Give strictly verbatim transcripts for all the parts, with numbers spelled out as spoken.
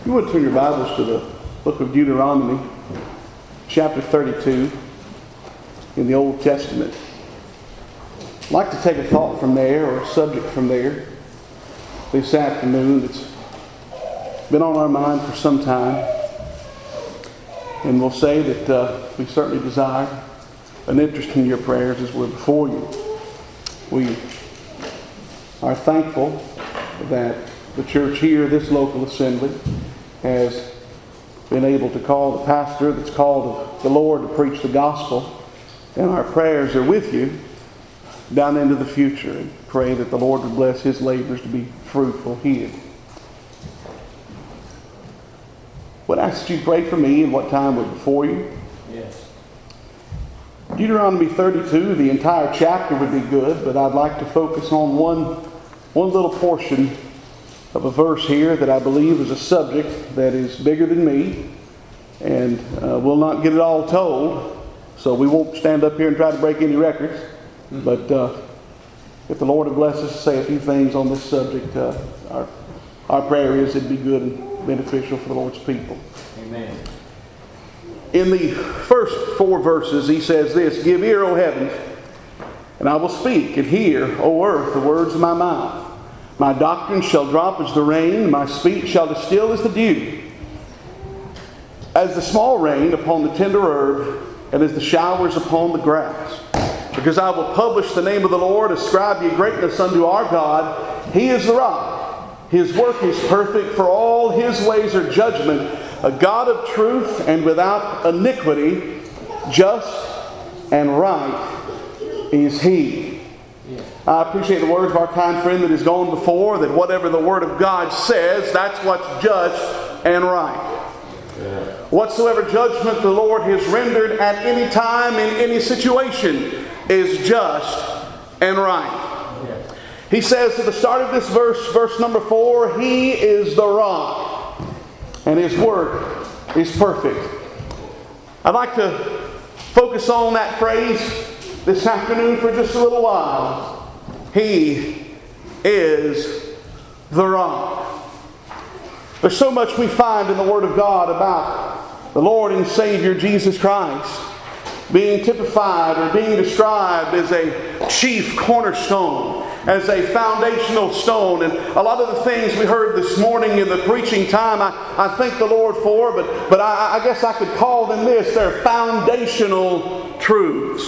You would turn your Bibles to the book of Deuteronomy, chapter thirty-two, in the Old Testament. I'd like to take a thought from there, or a subject from there, this afternoon that's been on our mind for some time. And we'll say that uh, we certainly desire an interest in your prayers as we're before you. We are thankful that the church here, this local assembly, has been able to call the pastor that's called of the Lord to preach the gospel. And our prayers are with you down into the future, and pray that the Lord would bless his labors to be fruitful here. Would I ask that you pray for me and what time we're before you? Yes. Deuteronomy thirty-two, the entire chapter would be good, but I'd like to focus on one, one little portion of a verse here that I believe is a subject that is bigger than me, and uh, we'll not get it all told, so we won't stand up here and try to break any records. But uh, if the Lord would bless us to say a few things on this subject, uh, our, our prayer is it'd be good and beneficial for the Lord's people. Amen. In the first four verses, he says this: "Give ear, O heavens, and I will speak, and hear, O earth, the words of my mouth. My doctrine shall drop as the rain, my speech shall distill as the dew. As the small rain upon the tender herb, and as the showers upon the grass. Because I will publish the name of the Lord, ascribe ye greatness unto our God. He is the rock. His work is perfect, for all his ways are judgment. A God of truth and without iniquity, just and right is he." I appreciate the words of our kind friend that has gone before, that whatever the Word of God says, that's what's just and right. Yeah. Whatsoever judgment the Lord has rendered at any time in any situation is just and right. Yeah. He says at the start of this verse, verse number four, He is the rock, and His work is perfect. I'd like to focus on that phrase this afternoon for just a little while. He is the rock. There's so much we find in the Word of God about the Lord and Savior Jesus Christ being typified or being described as a chief cornerstone, as a foundational stone. And a lot of the things we heard this morning in the preaching time, I, I thank the Lord for, but, but I, I guess I could call them this: they're foundational truths.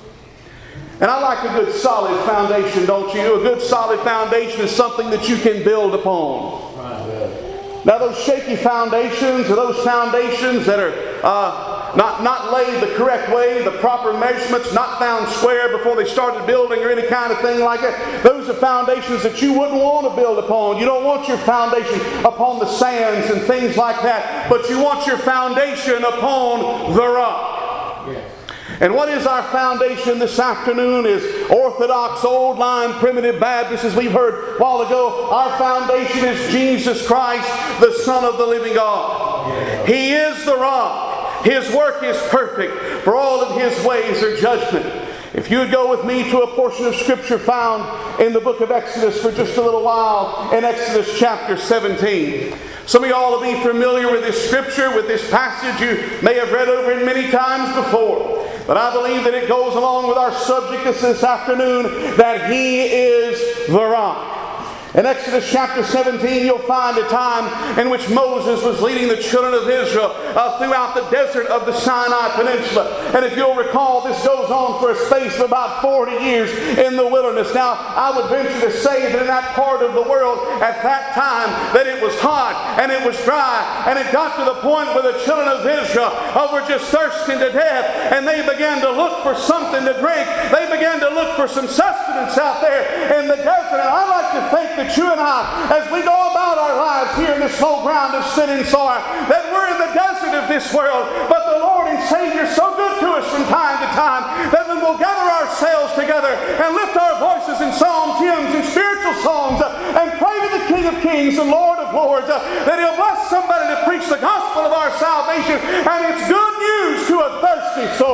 And I like a good solid foundation, don't you? A good solid foundation is something that you can build upon. Right. Now those shaky foundations, or those foundations that are uh, not, not laid the correct way, the proper measurements not found square before they started building or any kind of thing like that, those are foundations that you wouldn't want to build upon. You don't want your foundation upon the sands and things like that, but you want your foundation upon the rock. Yes. And what is our foundation this afternoon is Orthodox, old-line, primitive Baptists, as we've heard a while ago. Our foundation is Jesus Christ, the Son of the living God. Yeah. He is the rock. His work is perfect, for all of His ways are judgment. If you would go with me to a portion of Scripture found in the book of Exodus for just a little while, in Exodus chapter seventeen. Some of y'all will be familiar with this Scripture, with this passage. You may have read over it many times before. But I believe that it goes along with our subject this afternoon, that He is the rock. In Exodus chapter seventeen, you'll find a time in which Moses was leading the children of Israel uh, throughout the desert of the Sinai Peninsula. And if you'll recall, this goes on for a space of about forty years in the wilderness. Now, I would venture to say that in that part of the world at that time, that it was hot and it was dry, and it got to the point where the children of Israel uh, were just thirsting to death, and they began to look for something to drink. They began to look for some sustenance out there in the desert. And I like to think that you and I, as we go about our lives here in this whole ground of sin and sorrow, that we're in the desert of this world, but the Lord and Savior is so good to us from time to time, that when we'll gather ourselves together and lift our voices in psalms, hymns, and spiritual songs, uh, and pray to the King of Kings and Lord of Lords, uh, that He'll bless somebody to preach the gospel of our salvation, and it's good news to a thirsty soul.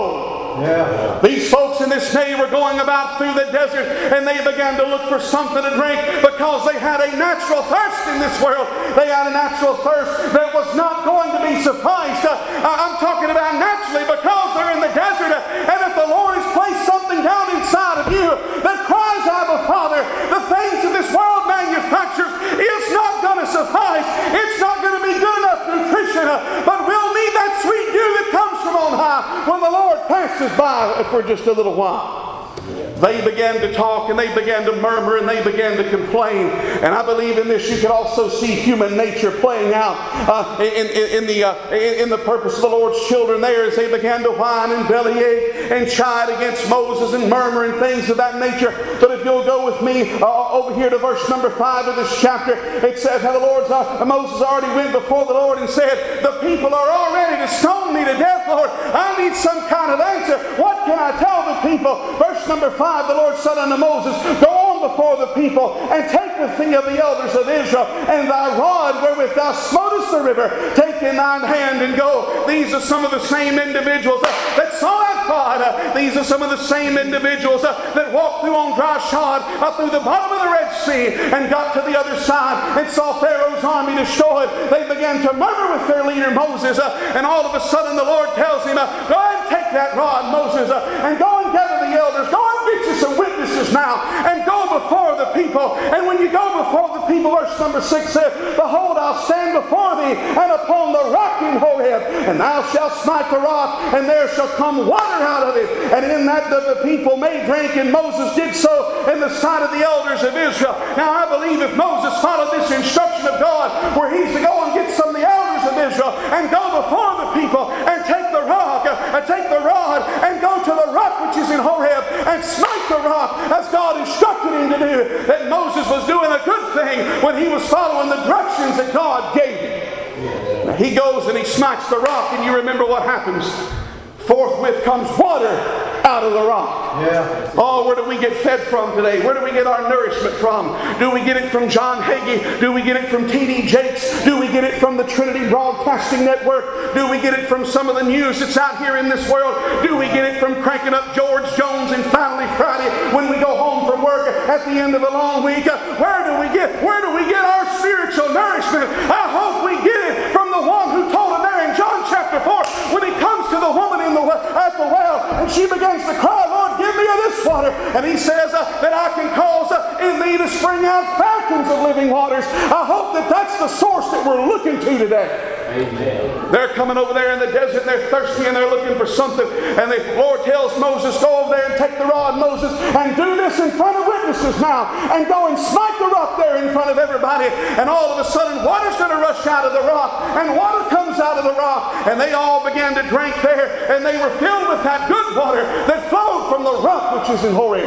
Yeah. These folks in this day were going about through the desert, and they began to look for something to drink because they had a natural thirst in this world. They had a natural thirst that was not going to be sufficed. Uh, I'm talking about naturally because they're in the desert, uh, and if the Lord has placed something down inside of you that cries, Abba, Father, the things that this world manufactures is not going to suffice. It's not going to be good enough nutrition, uh, but we'll need that sweet dew that comes from on high when the Lord passes by for just a little while. They began to talk and they began to murmur and they began to complain. And I believe in this you can also see human nature playing out uh, in, in, in, the, uh, in the purpose of the Lord's children there as they began to whine and bellyache and chide against Moses and murmur and things of that nature. But if you'll go with me uh, over here to verse number five of this chapter, it says how the Lord's, uh, Moses already went before the Lord and said, the people are all ready to stone me to death, Lord. I need some kind of answer. What can I tell the people? Verse number five. The Lord said unto Moses, go on before the people, and take with thee of the elders of Israel, and thy rod wherewith thou smotest the river, take in thine hand and go. These are some of the same individuals uh, that saw that God. Uh, these are some of the same individuals uh, that walked through on dry shod uh, through the bottom of the Red Sea and got to the other side and saw Pharaoh's army destroyed. They began to murmur with their leader Moses, uh, and all of a sudden the Lord tells him, uh, go ahead and take that rod, Moses, uh, and go and gather the elders. Go and get you some witnesses now and go before the people. And when you go before the people, verse number six says, behold, I'll stand before thee and upon the rock in Horeb, and thou shalt smite the rock, and there shall come water out of it. And in that the, the people may drink, and Moses did so in the sight of the elders of Israel. Now I believe if Moses followed this instruction of God, where he's to go and get some of the elders of Israel and go before the people and take the rock, and take the rod and go to the rock which is in Horeb and smite the rock as God instructed him to do, that Moses was doing a good thing when he was following the directions that God gave him. Now he goes and he smites the rock, and you remember what happens. Forthwith comes water out of the rock. Yeah. Oh, where do we get fed from today? Where do we get our nourishment from? Do we get it from John Hagee? Do we get it from T D Jakes? Do we get it from the Trinity Broadcasting Network? Do we get it from some of the news that's out here in this world? Do we get it from cranking up George Jones and Family Friday when we go home from work at the end of a long week? Where do we get, where do we get our spiritual nourishment? I hope we get it from the one who told him there in John chapter four when he comes to the woman in the, at the well and she begins to cry, Lord, give me of this water. And he says uh, that I can cause uh, in thee to spring out fountains of living waters. I hope that that's the source that we're looking to today. Amen. They're coming over there in the desert and they're thirsty and they're looking for something. And the Lord tells Moses, go over there and take the rod, Moses, and do this in front of witnesses now. And go and smite the rock there in front of everybody. And all of a sudden water's going to rush out of the rock. And water comes out of the rock. And they all began to drink there. And they were filled with that good water that flowed from the rock which is in Horeb.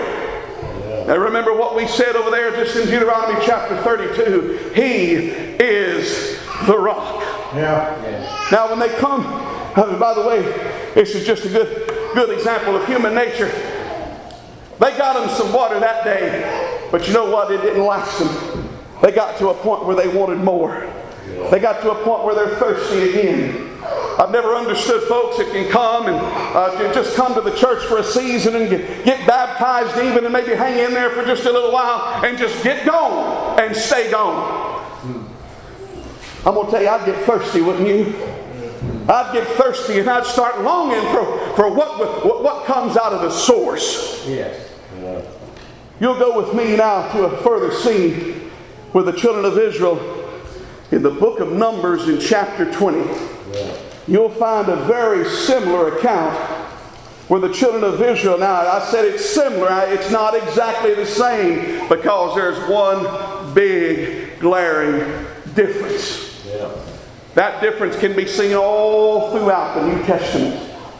Now remember what we said over there just in Deuteronomy chapter thirty-two. He is the rock. Yeah. Yeah. Now when they come, uh, by the way, this is just a good, good example of human nature. They got them some water that day, but you know what? It didn't last them. They got to a point where they wanted more. They got to a point where they're thirsty again. I've never understood folks that can come and uh, just come to the church for a season and get, get baptized even and maybe hang in there for just a little while and just get gone and stay gone. I'm going to tell you, I'd get thirsty, wouldn't you? I'd get thirsty and I'd start longing for, for what, what, what comes out of the source. Yes. Yeah. You'll go with me now to a further scene with the children of Israel in the book of Numbers in chapter twenty. Yeah. You'll find a very similar account where the children of Israel, now I said it's similar, it's not exactly the same because there's one big glaring difference. Yeah. That difference can be seen all throughout the New Testament.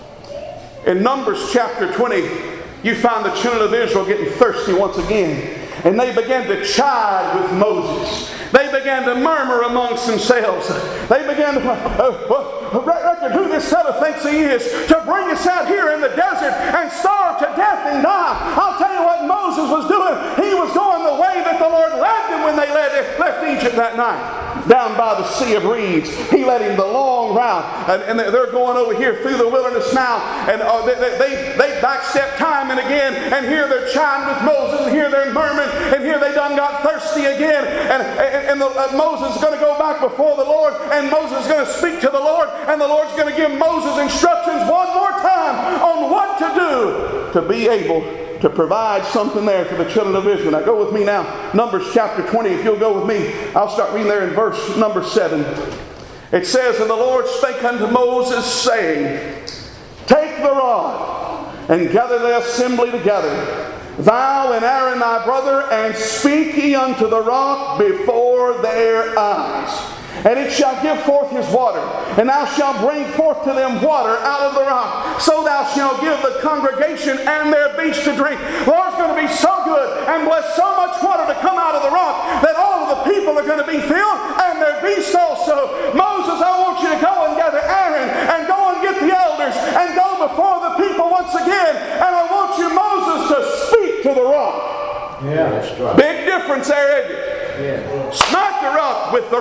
In Numbers chapter twenty, you find the children of Israel getting thirsty once again. And they began to chide with Moses. They began to murmur amongst themselves. They began to, uh, uh, reckon who this fellow thinks he is to bring us out here in the desert and starve to death and die. I'll tell you what Moses was doing. He was going the way that the Lord led them when they led, left Egypt that night. down by the Sea of Reeds. He led him the long route. And, and they're going over here through the wilderness now. And uh, they, they, they backstep time and again. And here they're chiding with Moses. And here they're murmuring. And here they done got thirsty again. And, and, and the, uh, Moses is going to go back before the Lord. And Moses is going to speak to the Lord. And the Lord's going to give Moses instructions one more time on what to do to be able to provide something there for the children of Israel. Now go with me now. Numbers chapter twenty. If you'll go with me, I'll start reading there in verse number seven. It says, And the Lord spake unto Moses, saying, Take the rod, and gather the assembly together, thou and Aaron thy brother, and speak ye unto the rock before their eyes. And it shall give forth his water, and thou shalt bring forth to them water out of the rock. So thou shalt give the congregation and their beasts to drink. The Lord's going to be so good and bless so much water to come out of the rock that all of the people are going to be filled, and their beasts also. Moses, I want you to go and gather Aaron, and go and get the elders, and go before the people once again. And I want you, Moses, to speak to the rock. Yeah, that's right. Big difference there, isn't it? Yeah. Smite the rock with the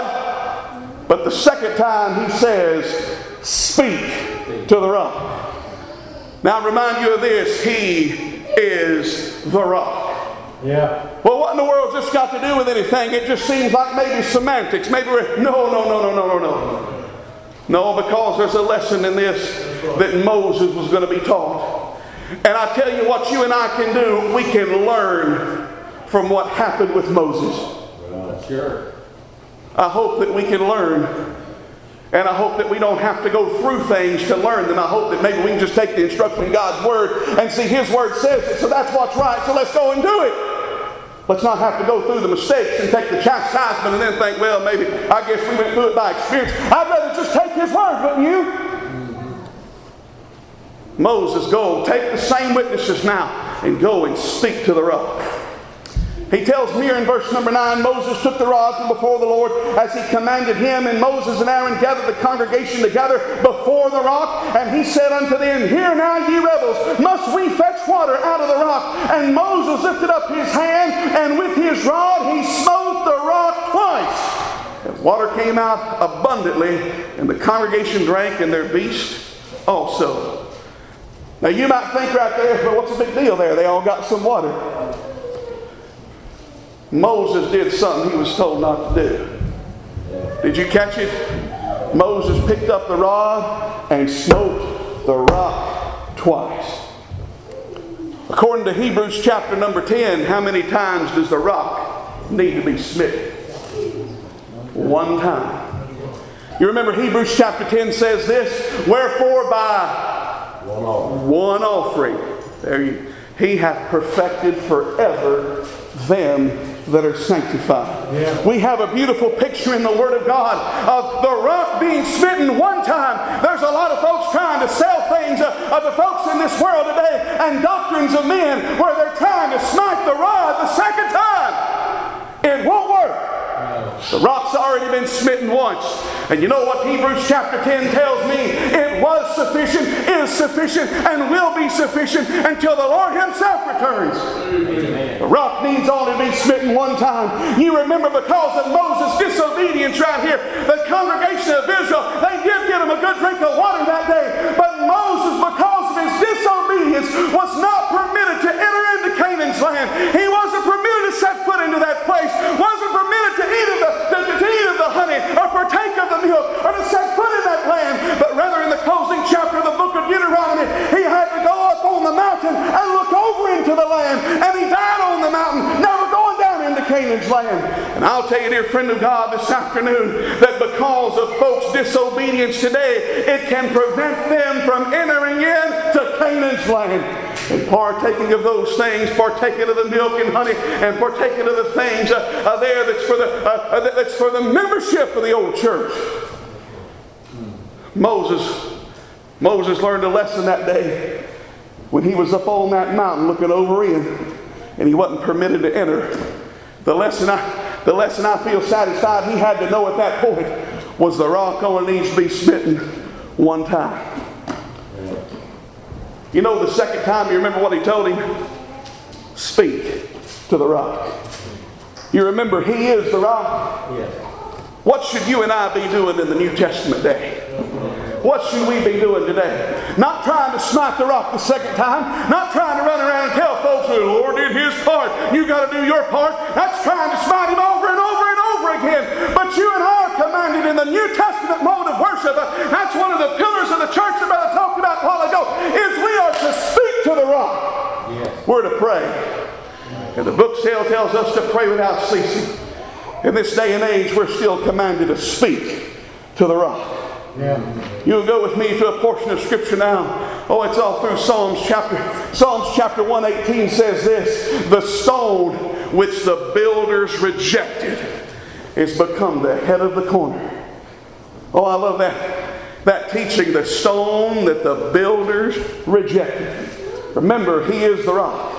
rod, but the second time he says, speak to the rock. Now I remind you of this, he is the rock. Yeah. Well, what in the world has this got to do with anything? It just seems like maybe semantics. Maybe we're, no, no, no, no, no, no, no. No, because there's a lesson in this that Moses was going to be taught. And I tell you what you and I can do, we can learn from what happened with Moses. Well, sure. I hope that we can learn. And I hope that we don't have to go through things to learn them. I hope that maybe we can just take the instruction in God's Word and see His Word says it. So that's what's right. So let's go and do it. Let's not have to go through the mistakes and take the chastisement and then think, well, maybe, I guess we went through it by experience. I'd rather just take His Word, wouldn't you? Mm-hmm. Moses, go. Take the same witnesses now and go and speak to the rock. He tells me here in verse number nine, Moses took the rod from before the Lord as he commanded him, and Moses and Aaron gathered the congregation together before the rock, and he said unto them, Hear now, ye rebels, must we fetch water out of the rock? And Moses lifted up his hand, and with his rod he smote the rock twice. And water came out abundantly, and the congregation drank, and their beasts also. Now you might think right there, but what's the big deal there? They all got some water. Moses did something he was told not to do. Did you catch it? Moses picked up the rod and smote the rock twice. According to Hebrews chapter number ten, how many times does the rock need to be smitten? One time. You remember Hebrews chapter ten says this, Wherefore by One offering. one offering, there you, he hath perfected forever them that are sanctified. Yeah. We have a beautiful picture in the Word of God of the rock being smitten one time. There's a lot of folks trying to sell things of, of the folks in this world today and doctrines of men where they're trying to smite the rod the second time. It won't work. The rock's already been smitten once. And you know what Hebrews chapter ten tells me? It was sufficient, is sufficient, and will be sufficient until the Lord Himself returns. Amen. The rock needs only to be smitten one time. You remember because of Moses' disobedience right here, the congregation of Israel, they did get him a good drink of water that day. But Moses, because of his disobedience, was not permitted to enter into Canaan's land. He wasn't permitted to set foot into that place. Wasn't permitted to eat of the, to, to eat of the honey or partake of the milk or to set foot in that land. But rather in the closing chapter of the book of Deuteronomy, he had to go up on the mountain and look over into the land. And he died on the mountain, never going down into Canaan's land. And I'll tell you, dear friend of God, this afternoon, that because of folks' disobedience today, it can prevent them from entering into Canaan's land. And partaking of those things, partaking of the milk and honey, and partaking of the things uh, uh, there that's for the uh, uh, that's for the membership of the old church. Moses, Moses learned a lesson that day when he was up on that mountain looking over in, and he wasn't permitted to enter. The lesson I, the lesson I feel satisfied he had to know at that point was the rock only needs to be smitten one time. You know, the second time, you remember what he told him? Speak to the rock. You remember he is the rock? Yes. What should you and I be doing in the New Testament day? What should we be doing today? Not trying to smite the rock the second time. Not trying to run around and tell folks the Lord did His part. You got to do your part. That's trying to smite Him over and over and over again. But you and I are commanded in the New Testament mode of worship. That's one of the pillars of the church that I talked about a while ago, is we are to speak to the rock. Yes. We're to pray. And the book still tells us to pray without ceasing. In this day and age, we're still commanded to speak to the rock. Yeah. You'll go with me to a portion of Scripture now. Oh, it's all through Psalms chapter. Psalms chapter one eighteen says this: the stone which the builders rejected is become the head of the corner. Oh, I love that. That teaching, the stone that the builders rejected. Remember, He is the rock.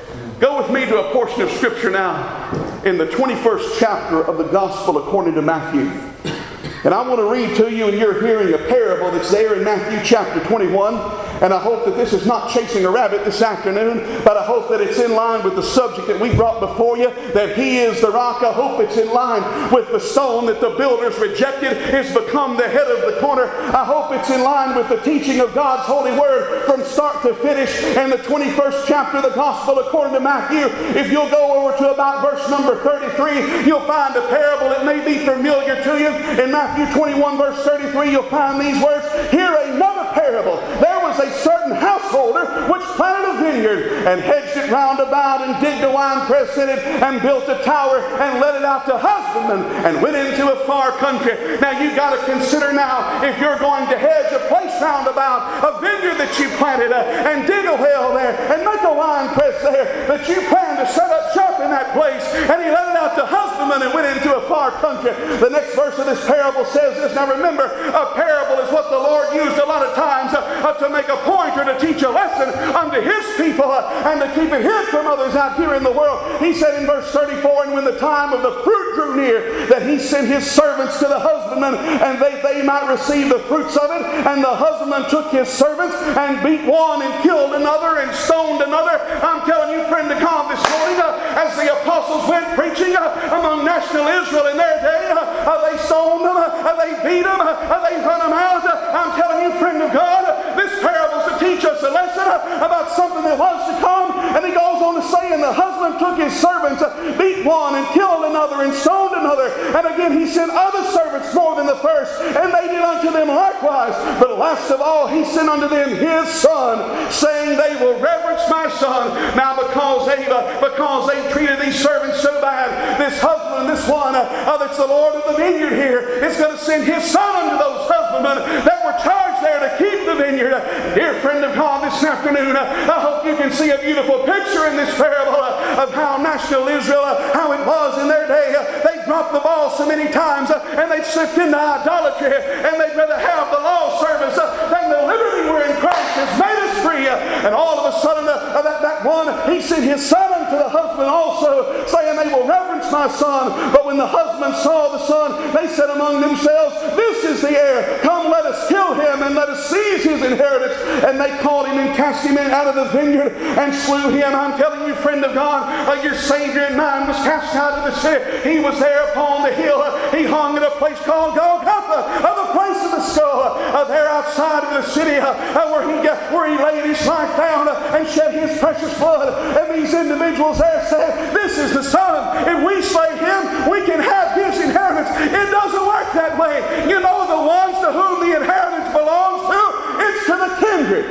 Go with me to a portion of Scripture now in the twenty-first chapter of the Gospel according to Matthew. And I want to read to you, and you're hearing a parable that's there in Matthew chapter twenty-one. And I hope that this is not chasing a rabbit this afternoon, but I hope that it's in line with the subject that we brought before you, that He is the rock. I hope it's in line with the stone that the builders rejected is become the head of the corner. I hope it's in line with the teaching of God's holy word from start to finish in the twenty-first chapter of the Gospel according to Matthew. If you'll go over to about verse number thirty-three, you'll find a parable that may be familiar to you. In Matthew twenty-one verse thirty-three, you'll find these words: hear another parable. There was a certain householder which planted a vineyard and hedged it round about and digged a winepress in it and built a tower and let it out to husbandmen and went into a far country. Now you've got to consider now, if you're going to hedge a place round about, a vineyard that you planted uh, and dig a well there and make a winepress there, that you plan to set up shop in that place, and he let it out to husbandmen and went into a far country. The next verse of this parable says this. Now remember, a parable is what the Lord used a lot of times uh, uh, to make a point or to teach a lesson unto His people uh, and to keep it hid from others out here in the world. He said in verse thirty-four, and when the time of the fruit drew near, that He sent His servants to the husbandmen, and they, they might receive the fruits of it. And the husbandman took his servants and beat one and killed another and stoned another. I'm telling you, friend of God, this morning, uh, as the apostles went preaching uh, among national Israel in their day, uh, uh, they stoned them, uh, they beat them, uh, they run them out. Uh, I'm telling you, friend of God, uh, this parable is to teach us a lesson uh, about something that was to come. And he goes on to say, and the husband took his servants, uh, beat one and killed another and stoned another. And again he sent other servants more than the first, and they did unto them likewise. But last of all he sent unto them his son, saying, they will reverence my son. Now because they uh, because they treated these servants so bad, this husband, this one uh, uh, that's the Lord of the vineyard here, is going to send his son unto those husbandmen that were charged there to keep the vineyard. Uh, dear friend of God, this afternoon, uh, I hope you can see a beautiful picture in this parable uh, of how national Israel, uh, how it was in their day. Uh, they dropped the ball so many times, uh, and they slipped into idolatry, and they'd rather have the law service uh, than the liberty we're in Christ has made us free. Uh, and all of a sudden, uh, uh, that, that one, he sent his son unto the husband also, saying, they will reverence my son. But when the husband saw the son, they said among themselves, this is the heir. Come, let us kill him, and let us seize his inheritance. And they caught him and cast him in out of the vineyard and slew him. I'm telling you, friend of God, uh, your Savior and mine was cast out of the city. He was there upon the hill. Uh, he hung at a place called Golgotha, uh, the place of the skull, uh, there outside of the city, uh, uh, where he uh, where he laid his life down uh, and shed his precious blood. And these individuals there said, this is the Son. If we slay him, we can have his inheritance. It doesn't work that way. You know the ones to whom the inheritance belongs to, it's to the kindred.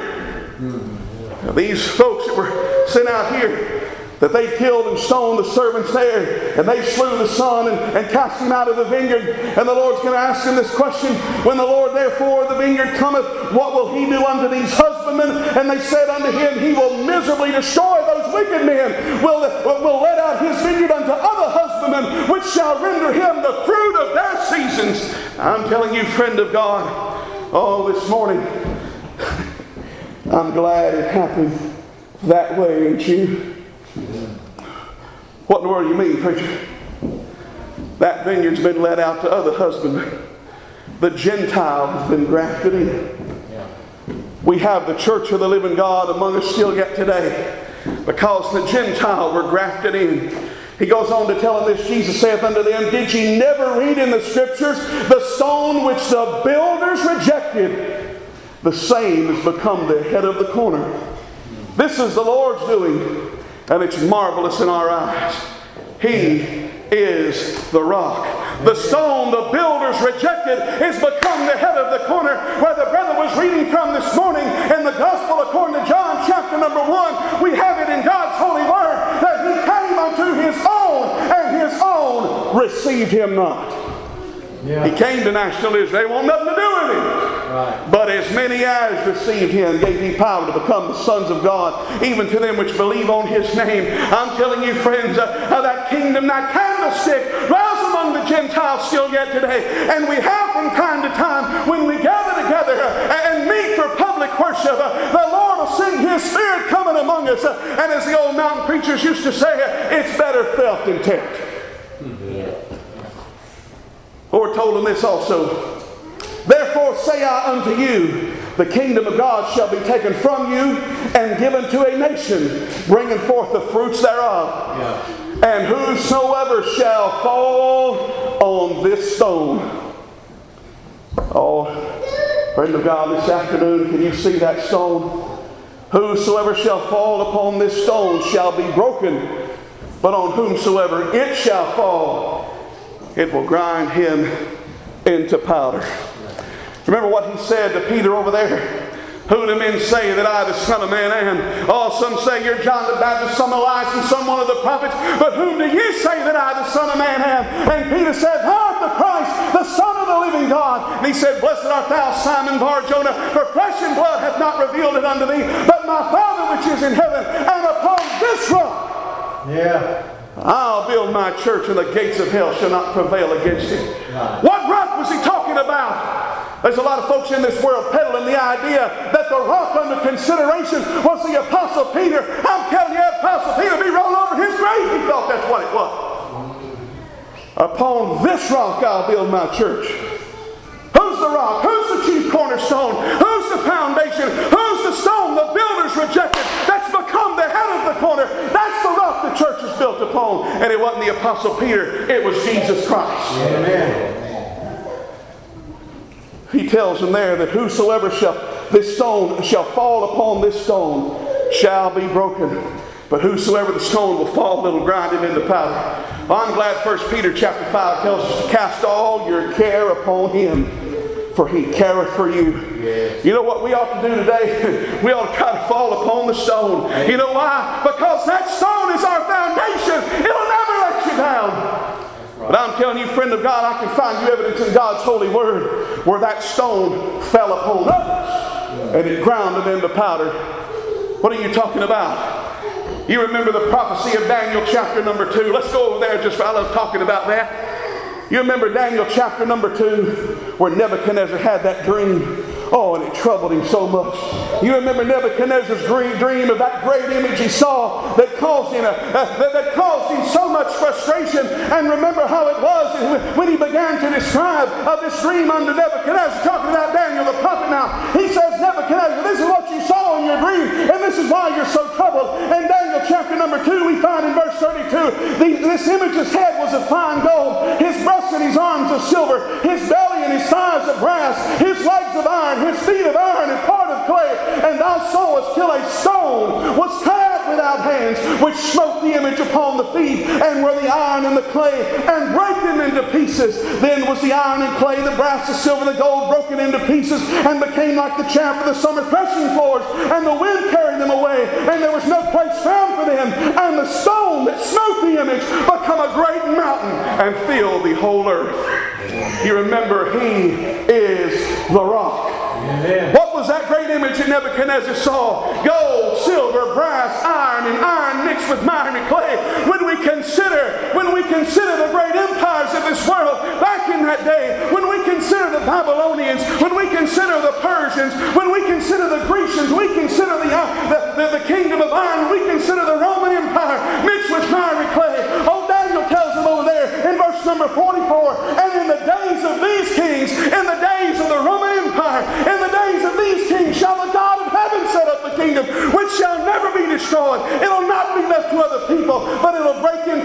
Mm-hmm. Now, these folks that were sent out here, that they killed and stoned the servants there, and they slew the son and, and cast him out of the vineyard. And the Lord's going to ask him this question: when the Lord therefore the vineyard cometh, what will he do unto these husbandmen? And they said unto him, he will miserably destroy those wicked men, will, will let out his vineyard unto other husbandmen, which shall render him the fruit of their seasons. I'm telling you, friend of God, oh, this morning, I'm glad it happened that way, ain't you? What in the world do you mean, preacher? That vineyard's been let out to other husbandmen. The Gentile has been grafted in. We have the church of the living God among us still yet today, because the Gentile were grafted in. He goes on to tell them this. Jesus saith unto them, Did ye never read in the Scriptures, the stone which the builders rejected, the same has become the head of the corner. This is the Lord's doing, and it's marvelous in our eyes. He is the rock. The stone the builders rejected is become the head of the corner. Where the brother was reading from this morning in the Gospel according to John chapter number one, we have it in God's holy word that He came unto His own, and His own received Him not. Yeah. He came to national Israel. They want nothing to do with Him. Right. But as many as received Him gave He power to become the sons of God, even to them which believe on His name. I'm telling you, friends, uh, uh, that kingdom, that candlestick dwells among the Gentiles still yet today. And we have from time to time, when we gather together uh, and meet for public worship, uh, the Lord will send His Spirit coming among us. Uh, and as the old mountain preachers used to say, uh, it's better felt than tempt. Lord told them this also. Therefore say I unto you, the kingdom of God shall be taken from you and given to a nation, bringing forth the fruits thereof. Yeah. And whosoever shall fall on this stone. Oh, friend of God, this afternoon, can you see that stone? Whosoever shall fall upon this stone shall be broken, but on whomsoever it shall fall, it will grind him into powder. Remember what He said to Peter over there? Who do men say that I, the Son of Man, am? Oh, some say you're John the Baptist, some Elias, and some one of the prophets. But whom do you say that I, the Son of Man, am? And Peter said, Thou art the Christ, the Son of the living God. And he said, Blessed art thou, Simon Bar-Jonah, for flesh and blood hath not revealed it unto thee, but my Father which is in heaven. And upon this rock, yeah, I'll build my church, and the gates of hell shall not prevail against it. Right. What rock was he talking about? There's a lot of folks in this world peddling the idea that the rock under consideration was the Apostle Peter. I'm telling you, Apostle Peter be rolled over his grave. He thought that's what it was. Upon this rock I'll build my church. Who's the rock? Who's the chief cornerstone? Who's the foundation? Who's the stone the builders rejected? That's become the head of the corner. That's the rock the church is built upon. And it wasn't the Apostle Peter. It was Jesus Christ. Amen. He tells them there that whosoever shall, this stone shall fall upon this stone shall be broken. But whosoever the stone will fall, it'll grind him into powder. Well, I'm glad First Peter chapter five tells us to cast all your care upon Him, for He careth for you. Yes. You know what we ought to do today? We ought to try to fall upon the stone. Amen. You know why? Because that stone is our foundation. It'll never let you down. But I'm telling you, friend of God, I can find you evidence in God's holy word where that stone fell upon others and it ground them into powder. What are you talking about? You remember the prophecy of Daniel chapter number two. Let's go over there just, I love talking about that. You remember Daniel chapter number two where Nebuchadnezzar had that dream. Oh, and it troubled him so much. You remember Nebuchadnezzar's dream of that great image he saw that caused him, uh, that, that caused him so much frustration. And remember how it was when he began to describe uh, this dream under Nebuchadnezzar, talking about Daniel the prophet now. He says, Nebuchadnezzar, this is what you saw in your dream, and this is why you're so troubled. In Daniel chapter number two, we find in verse thirty-two, the, this image's head was of fine gold, his breast and his arms of silver, his belly and his thighs of brass, his legs of iron, his feet of iron and part of clay. And thou sawest till a stone was carved without hands, which smote the image upon the feet, and were the iron and the clay, and brake them into pieces. Then was the iron and clay, the brass, the silver, the gold broken into pieces, and became like the chaff of the summer threshing floors, and the wind carried them away, and there was no place found for them. And the stone that smote the image become a great mountain, and filled the whole earth. You remember, He is the rock. Amen. What was that great image that Nebuchadnezzar saw? Gold, silver, brass, iron, and iron mixed with mire and clay. When we consider, when we consider the great empires of this world back in that day, when we consider the Babylonians, when we consider the Persians, when we consider the Grecians, we consider the, uh, the, the, the kingdom of iron, we consider the Roman Empire mixed with mire and clay. Oh, Daniel tells them over there in verse number forty-four, and in the days of these kings, in the days of the Roman Empire, in the days of these kings shall the God of heaven set up a kingdom which shall never be destroyed. It'll not be left to other people, but it'll break in pieces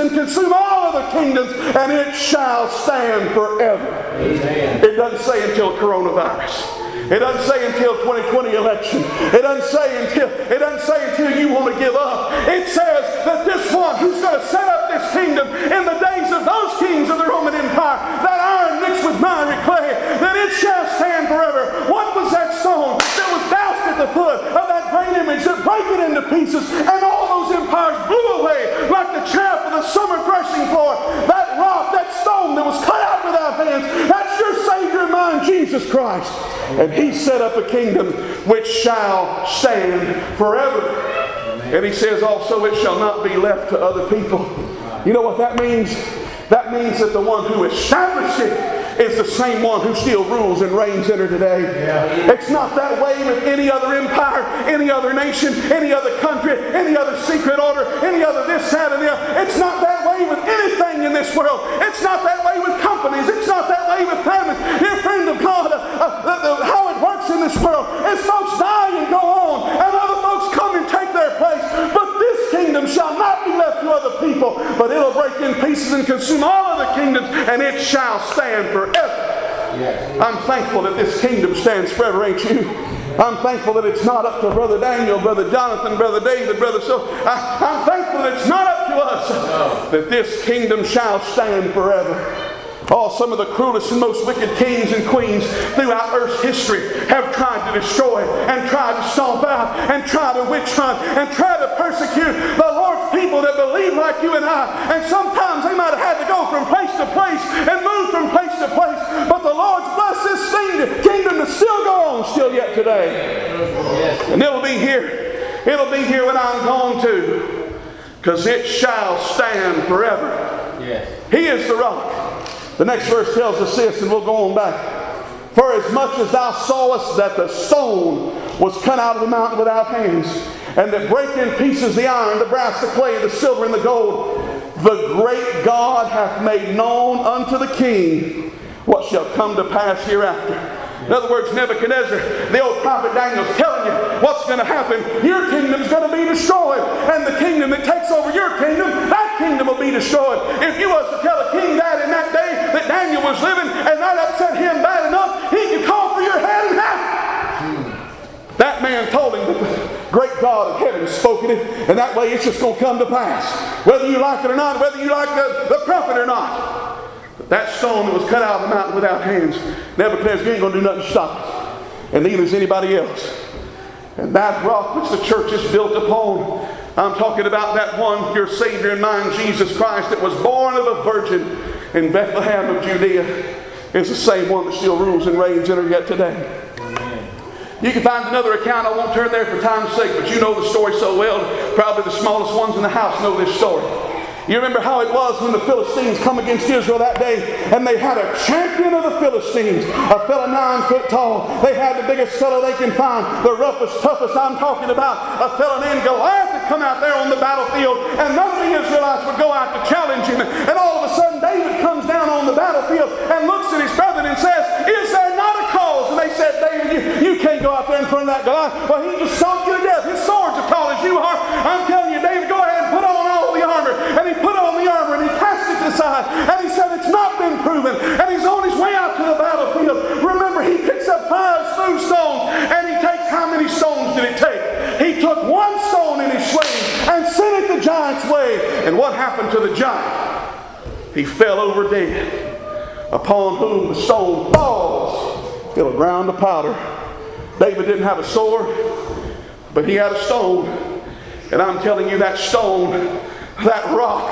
and consume all other kingdoms, and it shall stand forever. Amen. It doesn't say until coronavirus. It doesn't say until twenty twenty election. It doesn't say until it doesn't say until you want to give up. It says that this one who's going to set up this kingdom in the days of those kings of the Roman Empire, that iron mixed with miry clay, that it shall stand forever. What was that stone that was doused at the foot of that great image that broke it into pieces, and all those empires blew away like the chaff of the summer threshing floor? That rock, that stone that was cut out without hands, that's your Savior and mine, Jesus Christ. And He set up a kingdom which shall stand forever. Amen. And He says also it shall not be left to other people. You know what that means? That means that the one who established it is the same one who still rules and reigns in her today. Yeah. It's not that way with any other empire, any other nation, any other country, any other secret order, any other this, that, and the other. It's not that way with anything in this world. It's not that way with companies. It's not that way with families. Dear friend of God, uh, uh, the, the, how it works in this world is folks die and go on, and other folks come and take their place. But this kingdom shall not be left to other people, but it'll break in pieces and consume all other kingdoms, and it shall stand forever. Yes. I'm thankful that this kingdom stands forever, ain't you? I'm thankful that it's not up to Brother Daniel, Brother Jonathan, Brother David, Brother so. I, I'm thankful that it's not up to us, no. That this kingdom shall stand forever. Oh, some of the cruelest and most wicked kings and queens throughout Earth's history have tried to destroy and tried to stomp out and try to witch hunt and try to persecute the Lord's people that believe like you and I. And sometimes they might have had to go from place to place and move from place to place. But the Lord's blessed this kingdom to still go on still yet today. Yes. And it'll be here. It'll be here when I'm gone too. Because it shall stand forever. Yes. He is the rock. The next verse tells us this, and we'll go on back. For as much as thou sawest that the stone was cut out of the mountain without hands, and that break in pieces the iron, the brass, the clay, the silver, and the gold, the great God hath made known unto the king what shall come to pass hereafter. In other words, Nebuchadnezzar, the old prophet Daniel's telling you what's going to happen. Your kingdom's going to be destroyed. And the kingdom that takes over your kingdom, that kingdom will be destroyed. If you was to tell a king that in that day that Daniel was living and that upset him bad enough, he could call for your head and have it. That man told him that the great God of heaven spoke it, and that way it's just going to come to pass. Whether you like it or not, whether you like the, the prophet or not. That stone that was cut out of the mountain without hands, Nebuchadnezzar ain't going to do nothing to stop it. And neither is anybody else. And that rock which the church is built upon, I'm talking about that one, your Savior and mine, Jesus Christ, that was born of a virgin in Bethlehem of Judea, is the same one that still rules and reigns in her yet today. Amen. You can find another account. I won't turn there for time's sake, but you know the story so well. Probably the smallest ones in the house know this story. You remember how it was when the Philistines come against Israel that day, and they had a champion of the Philistines, a fellow nine foot tall. They had the biggest fellow they can find, the roughest, toughest. I'm talking about a fellow named Goliath that come out there on the battlefield, and none of the Israelites would go out to challenge him. And all of a sudden David comes down on the battlefield and looks at his brethren and says, "Is there not a cause?" And they said, "David, you, you can't go out there in front of that Goliath. Well, he just stoned you to death. His sword's as tall as you are. I'm telling you, David, go ahead and put on all the armor." And he put on the armor and he cast it aside, and he said, "It's not been proven." And he's on his way out to the battlefield. Remember, he picks up five smooth stones, and he takes, how many stones did it take? He took one stone in his sling and sent it the giant's way. And what happened to the giant? He fell over dead, upon whom the stone falls, it'll ground to powder. David didn't have a sword, but he had a stone. And I'm telling you, that stone, that rock,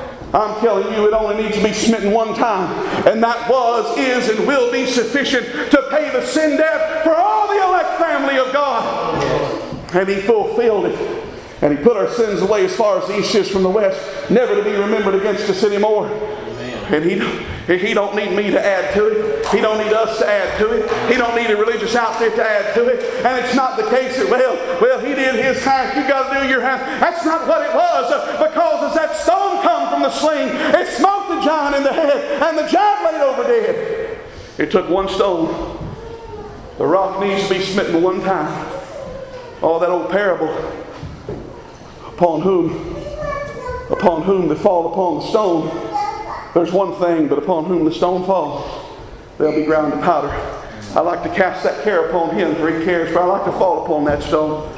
I'm telling you, it only needs to be smitten one time. And that was, is, and will be sufficient to pay the sin debt for all the elect family of God. And he fulfilled it. And he put our sins away as far as the east is from the west, never to be remembered against us anymore. And he, he don't need me to add to it. He don't need us to add to it. He don't need a religious outfit to add to it. And it's not the case that, well, well, he did his half, you got to do your half. That's not what it was. Because as that stone come from the sling, it smote the giant in the head, and the giant laid over dead. It took one stone. The rock needs to be smitten one time. Oh, that old parable, upon whom upon whom that fall upon the stone, there's one thing, but upon whom the stone falls, they'll be ground to powder. I like to cast that care upon Him, for He cares, for I like to fall upon that stone.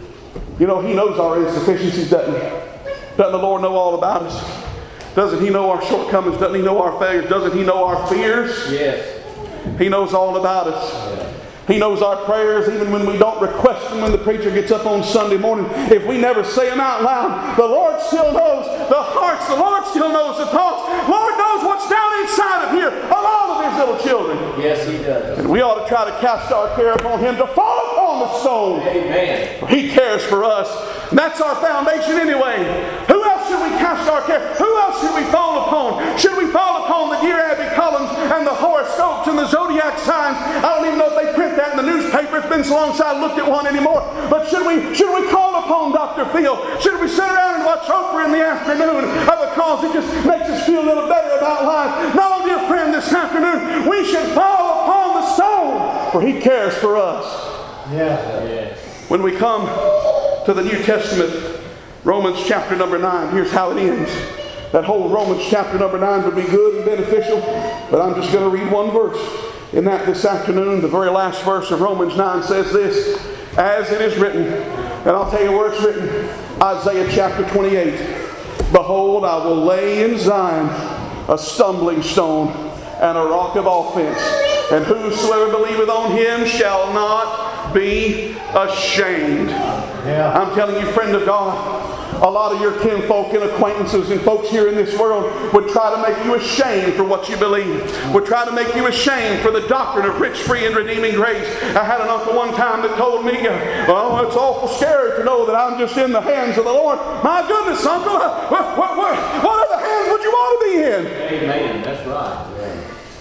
You know, He knows our insufficiencies, doesn't He? Doesn't the Lord know all about us? Doesn't He know our shortcomings? Doesn't He know our failures? Doesn't He know our fears? Yes. He knows all about us. Yeah. He knows our prayers even when we don't request them when the preacher gets up on Sunday morning. If we never say them out loud, the Lord still knows the hearts. The Lord still knows the thoughts. The Lord knows what's down inside of here of all of His little children. Yes, He does. And we ought to try to cast our care upon Him to fall upon the stone. Amen. For He cares for us. And that's our foundation anyway. Who else should we cast our care? Who else should we fall upon? Should we fall upon the Dear Abby columns and the horoscopes and the zodiac signs? I don't even know if they print that in the newspaper. It's been so long since I looked at one anymore. But should we should we call upon Doctor Phil? Should we sit around and watch Oprah in the afternoon because it just makes us feel a little better about life? No, dear friend, this afternoon we should fall upon the stone, for He cares for us. Yeah. Yes. When we come to the New Testament, Romans chapter number nine, here's how it ends. That whole Romans chapter number nine would be good and beneficial, but I'm just going to read one verse. In that this afternoon, the very last verse of Romans nine says this: as it is written, and I'll tell you where it's written, Isaiah chapter twenty-eight. Behold, I will lay in Zion a stumbling stone and a rock of offense, and whosoever believeth on Him shall not be ashamed. Yeah. I'm telling you, friend of God, a lot of your kinfolk and acquaintances and folks here in this world would try to make you ashamed for what you believe. Would try to make you ashamed for the doctrine of rich, free, and redeeming grace. I had an uncle one time that told me, "Oh, it's awful scary to know that I'm just in the hands of the Lord." My goodness, uncle, what, what, what, what other hands would you want to be in? Amen. That's right. Yeah.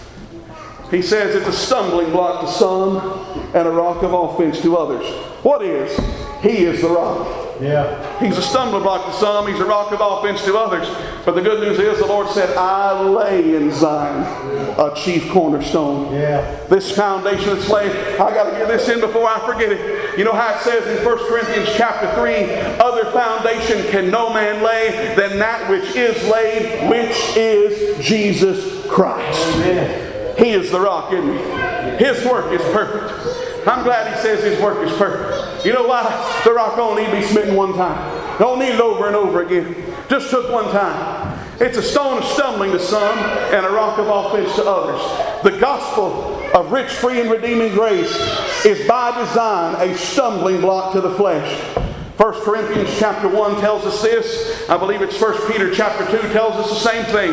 He says it's a stumbling block to some and a rock of offense to others. What is? He is the rock. Yeah. He's a stumbling block to some. He's a rock of offense to others. But the good news is the Lord said, I lay in Zion a chief cornerstone. Yeah. This foundation that's laid, I got to get this in before I forget it. You know how it says in First Corinthians chapter three, other foundation can no man lay than that which is laid, which is Jesus Christ. Amen. He is the rock, isn't He? His work is perfect. I'm glad He says His work is perfect. You know why? The rock only need to be smitten one time. Don't need it over and over again. Just took one time. It's a stone of stumbling to some and a rock of offense to others. The gospel of rich, free, and redeeming grace is by design a stumbling block to the flesh. First Corinthians chapter one tells us this. I believe it's First Peter chapter two tells us the same thing.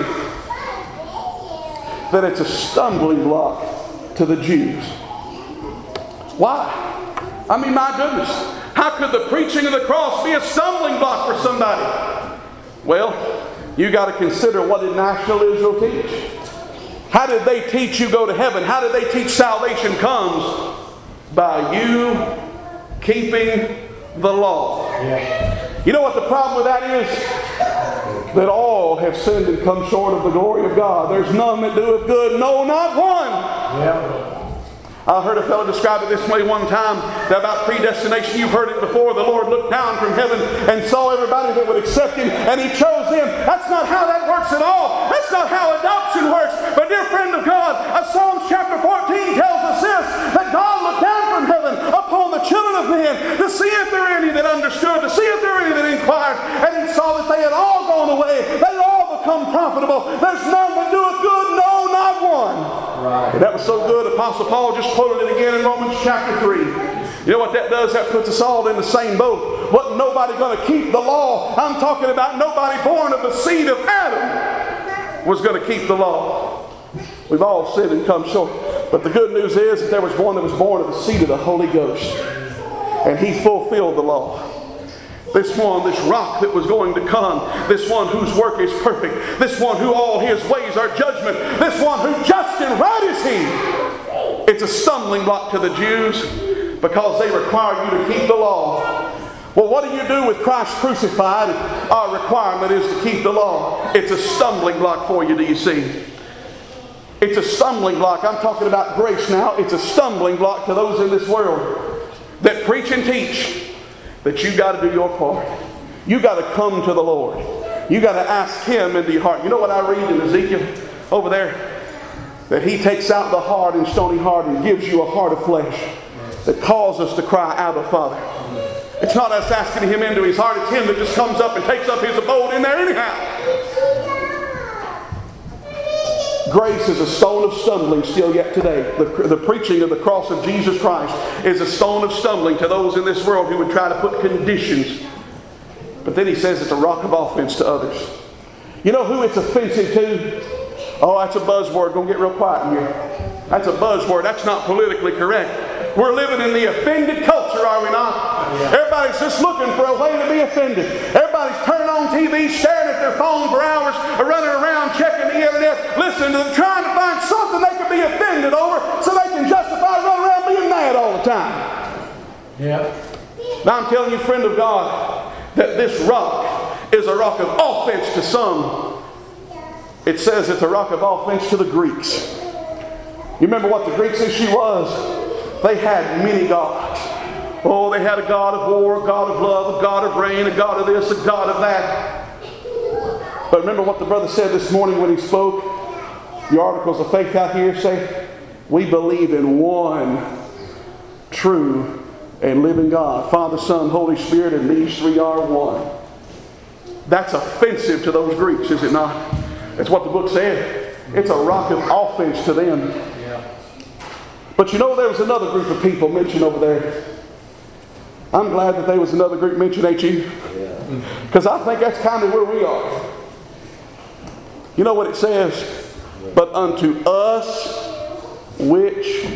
That it's a stumbling block to the Jews. Why? I mean, my goodness. How could the preaching of the cross be a stumbling block for somebody? Well, you got to consider, what did national Israel teach? How did they teach you go to heaven? How did they teach salvation comes? By you keeping the law. Yeah. You know what the problem with that is? That all have sinned and come short of the glory of God. There's none that doeth good, no, not one. Yeah. I heard a fellow describe it this way one time, that about predestination. You've heard it before. The Lord looked down from heaven and saw everybody that would accept Him, and He chose them. That's not how that works at all. That's not how adoption works. But dear friend of God, Psalms chapter fourteen tells us this, that God looked down from heaven upon the children of men to see if there were any that understood, to see if there were any that inquired, and He saw that they had all gone away. They had all become profitable. There's none that doeth good, no, not one. Right. And that was so good, Apostle Paul just quoted it again in Romans chapter three. You know what that does? That puts us all in the same boat. Wasn't nobody going to keep the law. I'm talking about nobody born of the seed of Adam was going to keep the law. We've all sinned and come short. But the good news is that there was one that was born of the seed of the Holy Ghost. And He fulfilled the law. This one, this rock that was going to come, this one whose work is perfect, this one who all His ways are judgment, this one who just and right is He. It's a stumbling block to the Jews because they require you to keep the law. Well, what do you do with Christ crucified if our requirement is to keep the law? It's a stumbling block for you, do you see? It's a stumbling block. I'm talking about grace now. It's a stumbling block to those in this world that preach and teach that you got to do your part. You got to come to the Lord. You got to ask Him into your heart. You know what I read in Ezekiel over there? That He takes out the hard and stony heart and gives you a heart of flesh that calls us to cry, Abba, Father. It's not us asking Him into His heart. It's Him that just comes up and takes up His abode in there anyhow. Grace is a stone of stumbling still yet today. The, the preaching of the cross of Jesus Christ is a stone of stumbling to those in this world who would try to put conditions. But then He says it's a rock of offense to others. You know who it's offensive to? Oh, that's a buzzword. Don't get real quiet in here. That's a buzzword. That's not politically correct. We're living in the offended culture, are we not? Yeah. Everybody's just looking for a way to be offended. Everybody's turning on T V, staring at their phone for hours, or running around checking the internet, listening to them, trying to find something they can be offended over so they can justify running around being mad all the time. Yeah. Now I'm telling you, friend of God, that this rock is a rock of offense to some. It says it's a rock of offense to the Greeks. You remember what the Greeks issue was? They had many gods. Oh, they had a god of war, a god of love, a god of rain, a god of this, a god of that. But remember what the brother said this morning when he spoke? The articles of faith out here say, we believe in one true and living God. Father, Son, Holy Spirit, and these three are one. That's offensive to those Greeks, is it not? That's what the book said. It's a rock of offense to them. But you know, there was another group of people mentioned over there. I'm glad that there was another group mentioned, ain't you? Because I think that's kind of where we are. You know what it says? But unto us which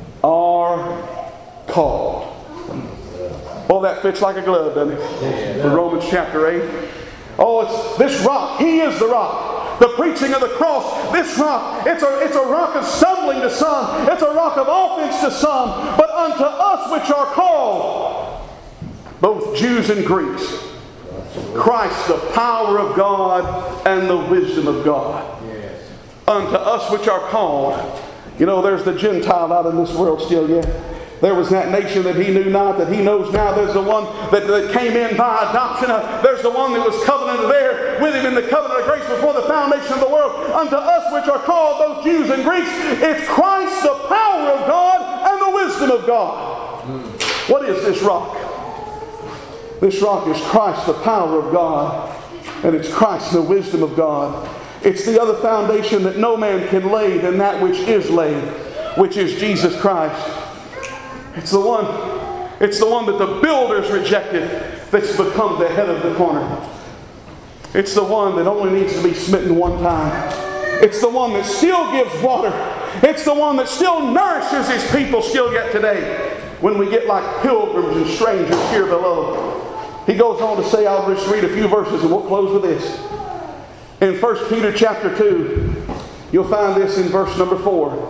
are called. Oh, that fits like a glove, doesn't it? For Romans chapter eight. Oh, it's this rock. He is the rock. The preaching of the cross, this rock, it's a, it's a rock of stumbling to some. It's a rock of offense to some. But unto us which are called, both Jews and Greeks, Christ, the power of God and the wisdom of God. Yes. Unto us which are called. You know, there's the Gentile out in this world still yet. There was that nation that he knew not, that he knows now. There's the one that, that came in by adoption. Uh, there's the one that was covenanted there with him in the covenant of grace before the foundation of the world. Unto us which are called, both Jews and Greeks, it's Christ, the power of God and the wisdom of God. What is this rock? This rock is Christ, the power of God, and it's Christ, the wisdom of God. It's the other foundation that no man can lay than that which is laid, which is Jesus Christ. It's the one, it's the one that the builders rejected that's become the head of the corner. It's the one that only needs to be smitten one time. It's the one that still gives water. It's the one that still nourishes His people still yet today. When we get like pilgrims and strangers here below. He goes on to say, I'll just read a few verses and we'll close with this. In First Peter chapter two, you'll find this in verse number four.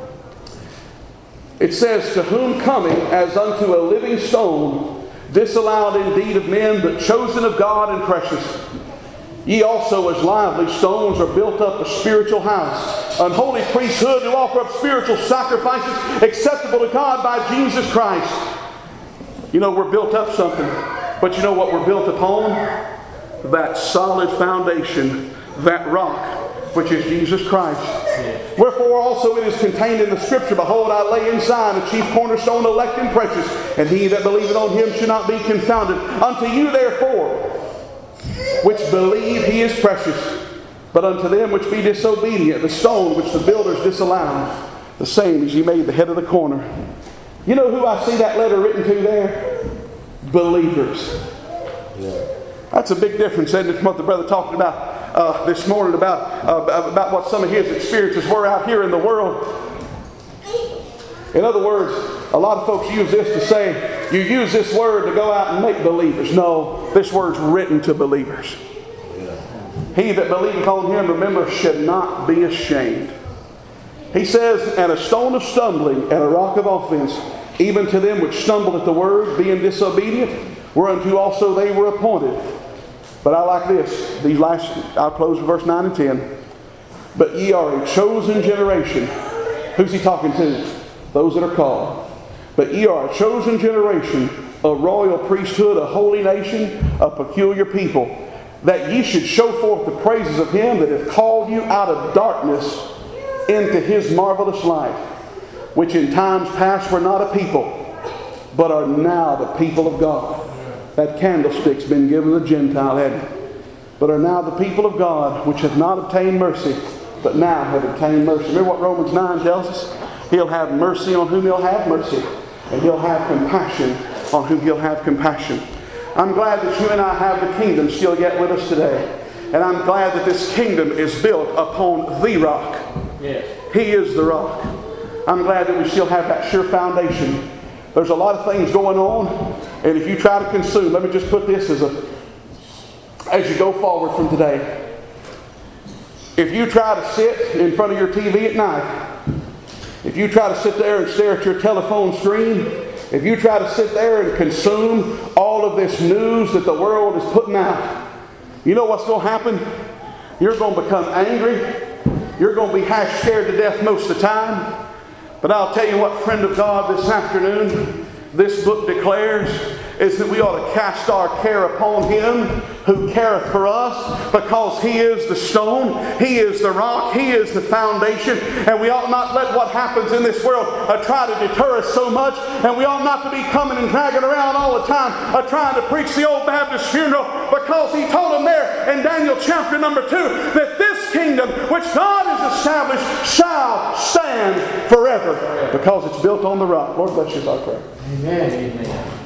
It says, to whom coming as unto a living stone, disallowed indeed of men, but chosen of God and precious. Ye also as lively stones are built up a spiritual house, an holy priesthood to offer up spiritual sacrifices acceptable to God by Jesus Christ. You know, we're built up something. But you know what we're built upon? That solid foundation, that rock, which is Jesus Christ. Yes. Wherefore also it is contained in the Scripture, behold, I lay in Zion the chief cornerstone, elect and precious, and he that believeth on him shall not be confounded. Unto you therefore, which believe, he is precious. But unto them which be disobedient, the stone which the builders disallowed, the same as ye made the head of the corner. You know who I see that letter written to there? Believers. Yeah. That's a big difference, isn't it, from what the brother talked about uh, this morning about, uh, about what some of his experiences were out here in the world. In other words, a lot of folks use this to say, you use this word to go out and make believers. No, this word's written to believers. He that believeth on him, remember, should not be ashamed. He says, and a stone of stumbling and a rock of offense, even to them which stumbled at the word, being disobedient, whereunto also they were appointed. But I like this. These last, I'll close with verse nine and ten. But ye are a chosen generation. Who's he talking to? Those that are called. But ye are a chosen generation, a royal priesthood, a holy nation, a peculiar people, that ye should show forth the praises of him that hath called you out of darkness into his marvelous light, which in times past were not a people, but are now the people of God. That candlestick's been given to the Gentile, hadn't it? But are now the people of God, which have not obtained mercy, but now have obtained mercy. Remember what Romans nine tells us? He'll have mercy on whom he'll have mercy, and he'll have compassion on whom he'll have compassion. I'm glad that you and I have the kingdom still yet with us today. And I'm glad that this kingdom is built upon the rock. Yes. He is the rock. I'm glad that we still have that sure foundation. There's a lot of things going on, and if you try to consume, let me just put this as a, as you go forward from today. If you try to sit in front of your T V at night, if you try to sit there and stare at your telephone screen, if you try to sit there and consume all of this news that the world is putting out, you know what's going to happen? You're going to become angry. You're going to be half scared to death most of the time. But I'll tell you what, friend of God, this afternoon, this book declares is that we ought to cast our care upon him who careth for us, because he is the stone, he is the rock, he is the foundation, and we ought not let what happens in this world uh, try to deter us so much, and we ought not to be coming and dragging around all the time uh, trying to preach the old Baptist funeral, because he told them there in Daniel chapter number two that this kingdom which God has established shall stand forever, because it's built on the rock. Lord bless you, I pray. Amen. Amen.